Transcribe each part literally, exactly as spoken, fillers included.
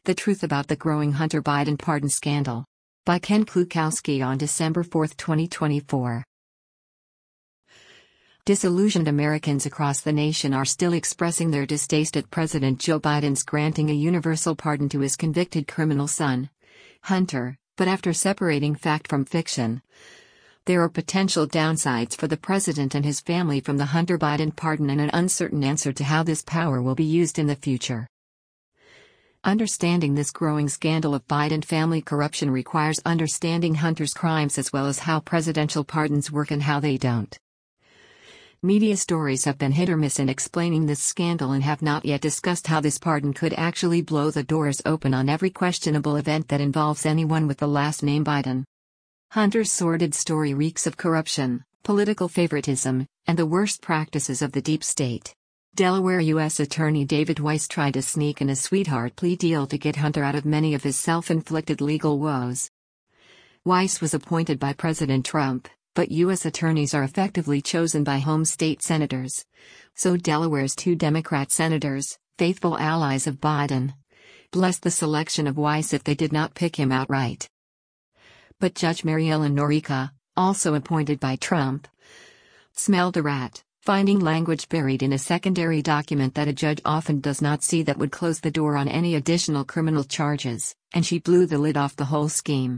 The Truth About the Growing Hunter Biden Pardon Scandal. By Ken Klukowski on December fourth, twenty twenty-four. Disillusioned Americans across the nation are still expressing their distaste at President Joe Biden's granting a universal pardon to his convicted criminal son, Hunter, but after separating fact from fiction, there are potential downsides for the president and his family from the Hunter Biden pardon and an uncertain answer to how this power will be used in the future. Understanding this growing scandal of Biden family corruption requires understanding Hunter's crimes as well as how presidential pardons work and how they don't. Media stories have been hit or miss in explaining this scandal and have not yet discussed how this pardon could actually blow the doors open on every questionable event that involves anyone with the last name Biden. Hunter's sordid story reeks of corruption, political favoritism, and the worst practices of the deep state. Delaware U S Attorney David Weiss tried to sneak in a sweetheart plea deal to get Hunter out of many of his self-inflicted legal woes. Weiss was appointed by President Trump, but U S attorneys are effectively chosen by home state senators. So Delaware's two Democrat senators, faithful allies of Biden, blessed the selection of Weiss if they did not pick him outright. But Judge Mary Ellen Noreika, also appointed by Trump, smelled a rat, finding language buried in a secondary document that a judge often does not see that would close the door on any additional criminal charges, and she blew the lid off the whole scheme.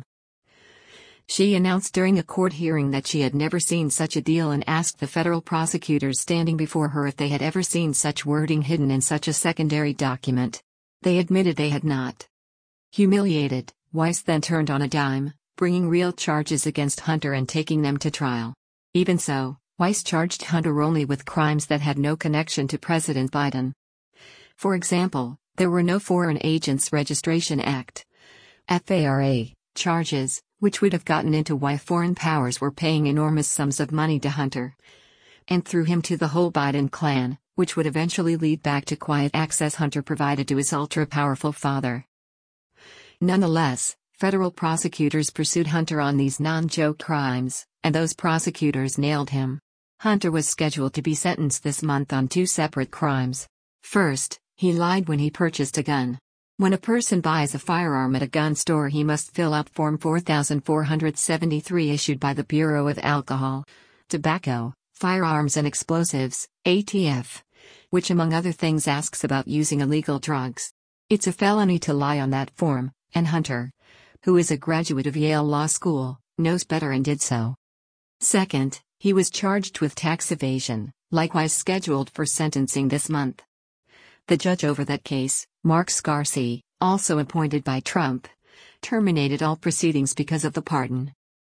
She announced during a court hearing that she had never seen such a deal and asked the federal prosecutors standing before her if they had ever seen such wording hidden in such a secondary document. They admitted they had not. Humiliated, Weiss then turned on a dime, bringing real charges against Hunter and taking them to trial. Even so, Weiss charged Hunter only with crimes that had no connection to President Biden. For example, there were no Foreign Agents Registration Act (F A R A) charges, which would have gotten into why foreign powers were paying enormous sums of money to Hunter, and through him to the whole Biden clan, which would eventually lead back to quiet access Hunter provided to his ultra-powerful father. Nonetheless, federal prosecutors pursued Hunter on these non-joke crimes, and those prosecutors nailed him. Hunter was scheduled to be sentenced this month on two separate crimes. First, he lied when he purchased a gun. When a person buys a firearm at a gun store, he must fill out Form four thousand four hundred seventy-three issued by the Bureau of Alcohol, Tobacco, Firearms and Explosives, A T F, which among other things asks about using illegal drugs. It's a felony to lie on that form, and Hunter, who is a graduate of Yale Law School, knows better and did so. Second, he was charged with tax evasion, likewise scheduled for sentencing this month. The judge over that case, Mark Scarsi, also appointed by Trump, terminated all proceedings because of the pardon.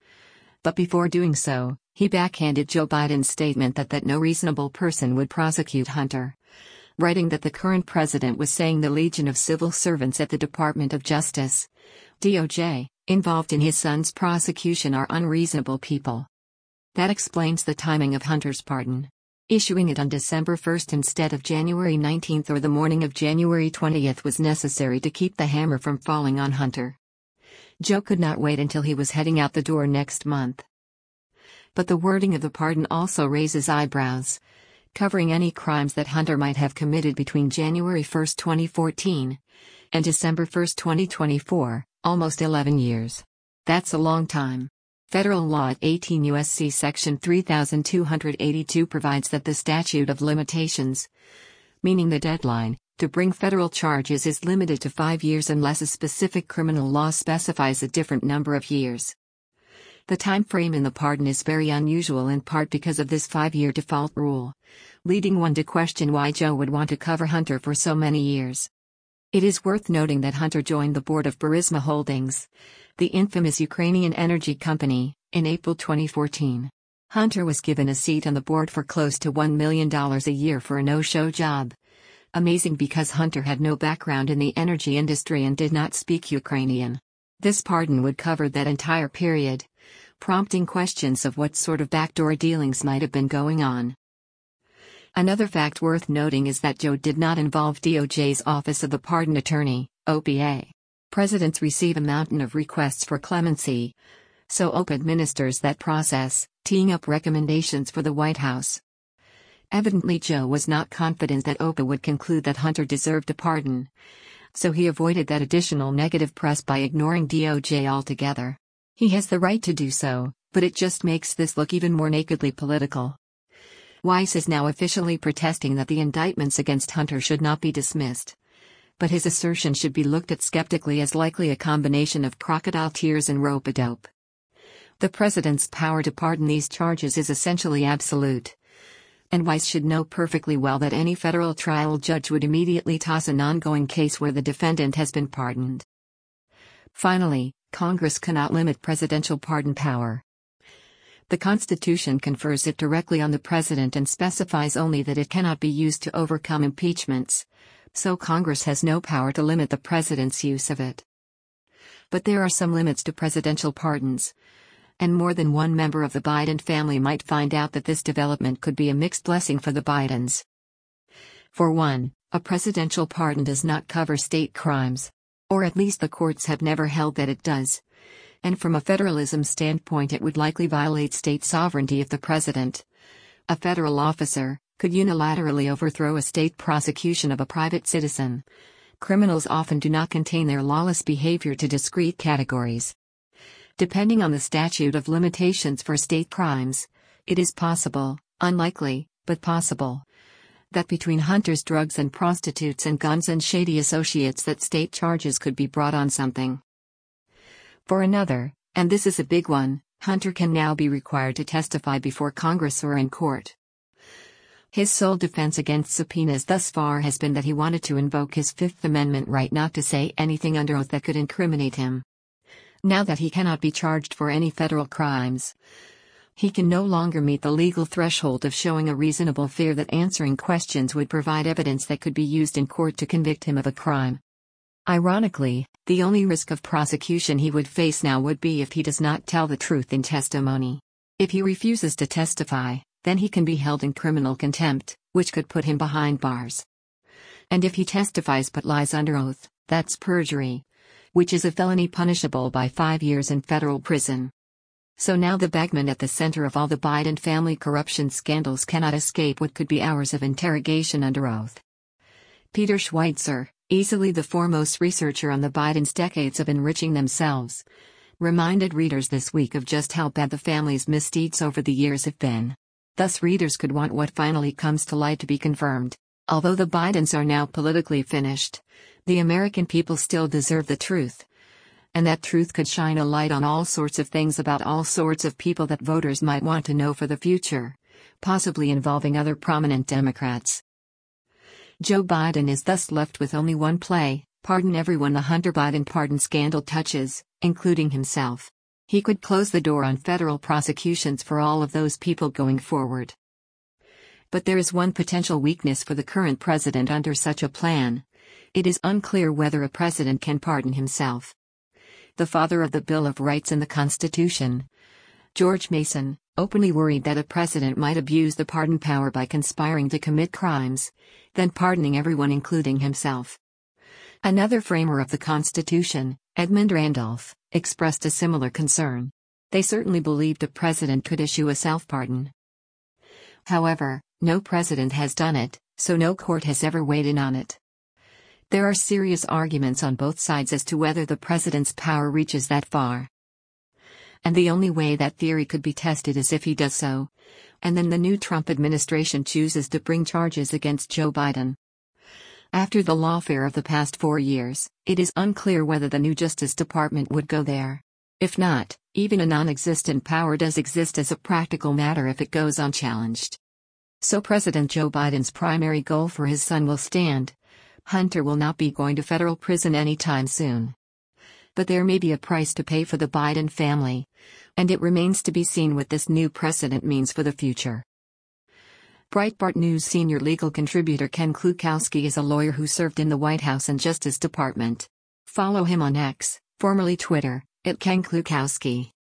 But before doing so, he backhanded Joe Biden's statement that that no reasonable person would prosecute Hunter, writing that the current president was saying the legion of civil servants at the Department of Justice, D O J, involved in his son's prosecution are unreasonable people. That explains the timing of Hunter's pardon. Issuing it on December first instead of January nineteenth or the morning of January twentieth was necessary to keep the hammer from falling on Hunter. Joe could not wait until he was heading out the door next month. But the wording of the pardon also raises eyebrows, covering any crimes that Hunter might have committed between January first, twenty fourteen, and December first, twenty twenty-four, almost eleven years. That's a long time. Federal law at eighteen U S C Section three thousand two hundred eighty-two provides that the statute of limitations, meaning the deadline, to bring federal charges is limited to five years unless a specific criminal law specifies a different number of years. The time frame in the pardon is very unusual in part because of this five-year default rule, leading one to question why Joe would want to cover Hunter for so many years. It is worth noting that Hunter joined the board of Burisma Holdings, the infamous Ukrainian energy company, in April twenty fourteen. Hunter was given a seat on the board for close to one million dollars a year for a no-show job. Amazing because Hunter had no background in the energy industry and did not speak Ukrainian. This pardon would cover that entire period, prompting questions of what sort of backdoor dealings might have been going on. Another fact worth noting is that Joe did not involve D O J's Office of the Pardon Attorney, O P A. Presidents receive a mountain of requests for clemency, so O P A administers that process, teeing up recommendations for the White House. Evidently Joe was not confident that O P A would conclude that Hunter deserved a pardon, so he avoided that additional negative press by ignoring D O J altogether. He has the right to do so, but it just makes this look even more nakedly political. Weiss is now officially protesting that the indictments against Hunter should not be dismissed. But his assertion should be looked at skeptically as likely a combination of crocodile tears and rope-a-dope. The president's power to pardon these charges is essentially absolute. And Weiss should know perfectly well that any federal trial judge would immediately toss an ongoing case where the defendant has been pardoned. Finally, Congress cannot limit presidential pardon power. The Constitution confers it directly on the president and specifies only that it cannot be used to overcome impeachments, so Congress has no power to limit the president's use of it. But there are some limits to presidential pardons, and more than one member of the Biden family might find out that this development could be a mixed blessing for the Bidens. For one, a presidential pardon does not cover state crimes, or at least the courts have never held that it does. And from a federalism standpoint, it would likely violate state sovereignty if the president, a federal officer, could unilaterally overthrow a state prosecution of a private citizen. Criminals often do not contain their lawless behavior to discrete categories. Depending on the statute of limitations for state crimes, it is possible, unlikely, but possible, that between Hunter's drugs and prostitutes and guns and shady associates that state charges could be brought on something. For another, and this is a big one, Hunter can now be required to testify before Congress or in court. His sole defense against subpoenas thus far has been that he wanted to invoke his Fifth Amendment right not to say anything under oath that could incriminate him. Now that he cannot be charged for any federal crimes, he can no longer meet the legal threshold of showing a reasonable fear that answering questions would provide evidence that could be used in court to convict him of a crime. Ironically, the only risk of prosecution he would face now would be if he does not tell the truth in testimony. If he refuses to testify, then he can be held in criminal contempt, which could put him behind bars. And if he testifies but lies under oath, that's perjury, which is a felony punishable by five years in federal prison. So now the bagman at the center of all the Biden family corruption scandals cannot escape what could be hours of interrogation under oath. Peter Schweitzer, easily the foremost researcher on the Bidens' decades of enriching themselves, reminded readers this week of just how bad the family's misdeeds over the years have been. Thus readers could want what finally comes to light to be confirmed. Although the Bidens are now politically finished, the American people still deserve the truth. And that truth could shine a light on all sorts of things about all sorts of people that voters might want to know for the future, possibly involving other prominent Democrats. Joe Biden is thus left with only one play: pardon everyone the Hunter Biden pardon scandal touches, including himself. He could close the door on federal prosecutions for all of those people going forward. But there is one potential weakness for the current president under such a plan. It is unclear whether a president can pardon himself. The father of the Bill of Rights and the Constitution, George Mason, openly worried that a president might abuse the pardon power by conspiring to commit crimes, then pardoning everyone including himself. Another framer of the Constitution, Edmund Randolph, expressed a similar concern. They certainly believed a president could issue a self-pardon. However, no president has done it, so no court has ever weighed in on it. There are serious arguments on both sides as to whether the president's power reaches that far. And the only way that theory could be tested is if he does so, and then the new Trump administration chooses to bring charges against Joe Biden. After the lawfare of the past four years, it is unclear whether the new Justice Department would go there. If not, even a non-existent power does exist as a practical matter if it goes unchallenged. So President Joe Biden's primary goal for his son will stand. Hunter will not be going to federal prison anytime soon. But there may be a price to pay for the Biden family, and it remains to be seen what this new precedent means for the future. Breitbart News senior legal contributor Ken Klukowski is a lawyer who served in the White House and Justice Department. Follow him on X, formerly Twitter, at Ken Klukowski.